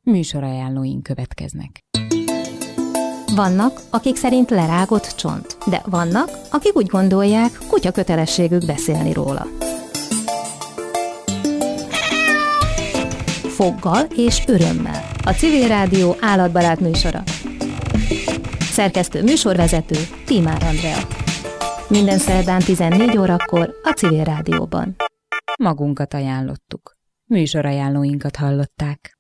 Műsorajánlóink következnek. Vannak, akik szerint lerágott csont, de vannak, akik úgy gondolják, kutya kötelességük beszélni róla. Foggal és örömmel. A Civil Rádió állatbarát műsora. Szerkesztő műsorvezető Tímár Andrea. Minden szerdán 14 órakor a Civil Rádióban. Magunkat ajánlottuk. Műsorajánlóinkat hallották.